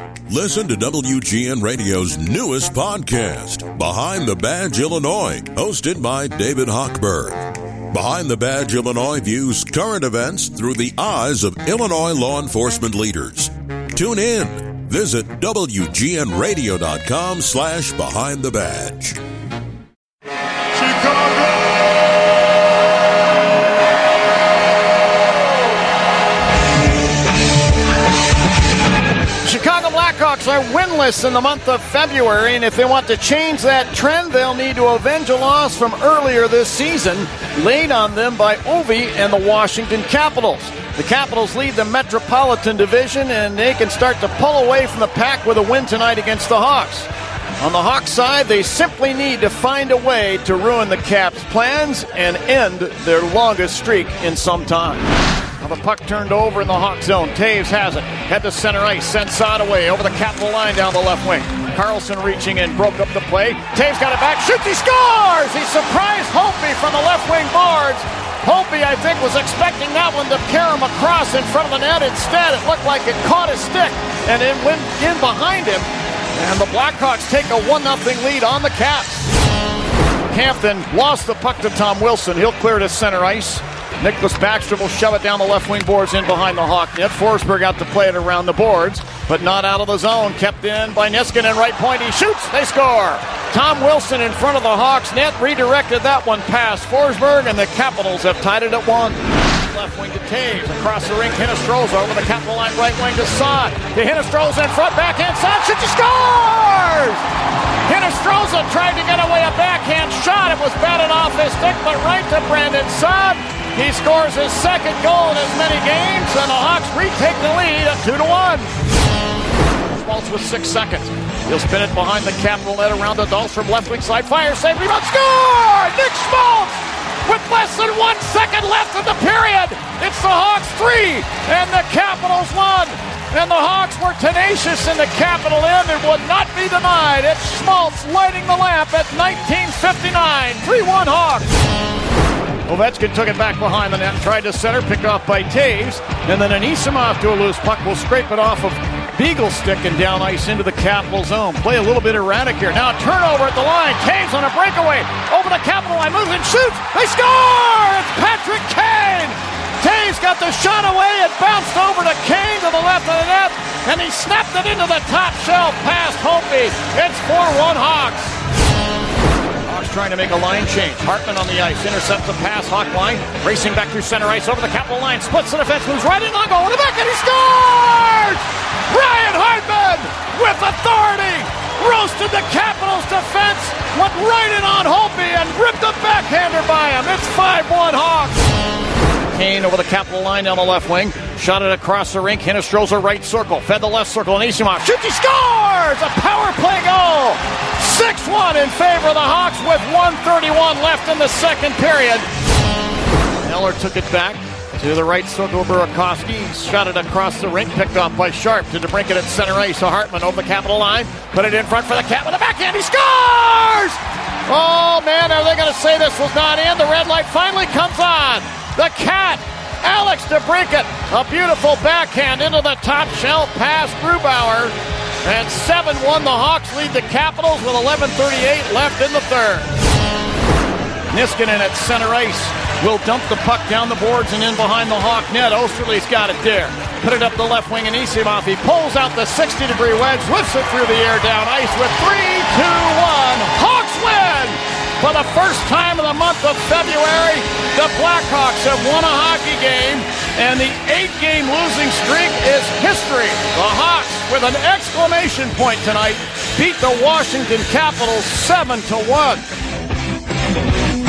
Listen to WGN Radio's newest podcast, Behind the Badge Illinois, hosted by David Hochberg. Behind the Badge Illinois views current events through the eyes of Illinois law enforcement leaders. Tune in. Visit WGNRadio.com/Behind the Badge. Chicago Blackhawks are winless in the month of February, and if they want to change that trend, they'll need to avenge a loss from earlier this season, laid on them by Ovi and the Washington Capitals. The Capitals lead the Metropolitan Division, and they can start to pull away from the pack with a win tonight against the Hawks. On the Hawks side, they simply need to find a way to ruin the Caps' plans and end their longest streak in some time. Now the puck turned over in the Hawk zone. Taves has it. Head to center ice. Sends Saad away over the Capital line down the left wing. Carlson reaching in. Broke up the play. Taves got it back. Shoots. He scores! He surprised Holtby from the left wing boards. Holtby, I think, was expecting that one to carry him across in front of the net. Instead, it looked like it caught his stick and it went in behind him. And the Blackhawks take a 1-0 lead on the Caps. Hampton lost the puck to Tom Wilson. He'll clear to center ice. Nicholas Backstrom will shove it down the left wing boards in behind the Hawk net. Forsberg out to play it around the boards, but not out of the zone. Kept in by Niskanen, right point. He shoots. They score. Tom Wilson in front of the Hawks net redirected that one past Forsberg, and the Capitals have tied it at 1. Left wing to Taves. Across the ring, Hinostroza over the Capital line, right wing to Saad. To Hinostroza in front, backhand. Saad shoots. He scores! Hinostroza tried to get away a backhand shot. It was batted off his stick, but right to Brandon Saad. He scores his second goal in as many games, and the Hawks retake the lead at 2-1. Schmaltz with 6 seconds. He'll spin it behind the Capital net around the Dahlstrom left wing side. Fire, save, rebound, score! Nick Schmaltz with less than 1 second left in the period. It's the Hawks 3 and the Capitals 1. And the Hawks were tenacious in the Capital end and would not be denied. It's Schmaltz lighting the lamp at 19:59. 3-1 Hawks. Ovechkin took it back behind the net, tried to center, picked off by Taves, and then Anisimov to a loose puck will scrape it off of Beagle's stick and down ice into the Capital zone. Play a little bit erratic here. Now a turnover at the line. Taves on a breakaway over the Capital line, moves and shoots. They score! It's Patrick Kane! Taves got the shot away. It bounced over to Kane to the left of the net, and he snapped it into the top shelf past Holtby. It's 4-1 Hawks. Trying to make a line change. Hartman on the ice, intercepts the pass, Hawk line, racing back through center ice over the Capital line, splits the defense, moves right in on goal, in the back, and he scores! Ryan Hartman with authority roasted the Capitals defense, went right in on Holtby and ripped a backhander by him. It's 5-1 Hawks. Kane over the Capital line down the left wing, shot it across the rink. Hinostroza right circle, fed the left circle, and Anisimov shoots, he scores! A power play goal! 6-1 in favor of the Hawks with 1:31 left in the second period. Eller took it back to the right circle. Burakovsky shot it across the rink, picked off by Sharp to DeBrincat at center ice. So Hartman over the Capital line, put it in front for the Cat with a backhand. He scores! Oh man, are they going to say this was not in? The red light finally comes on. The Cat, Alex DeBrincat, a beautiful backhand into the top shelf past Grubauer. And 7-1, the Hawks lead the Capitals with 11:38 left in the third. Niskanen at center ice will dump the puck down the boards and in behind the Hawk net. Osterley's got it there. Put it up the left wing, and Anisimov, he pulls out the 60-degree wedge, lifts it through the air down ice with 3-2-1. Hawks win! For the first time in the month of February, the Blackhawks have won a hockey game, and the 8-game losing streak is history. The Hawks, with an exclamation point tonight, beat the Washington Capitals 7-1.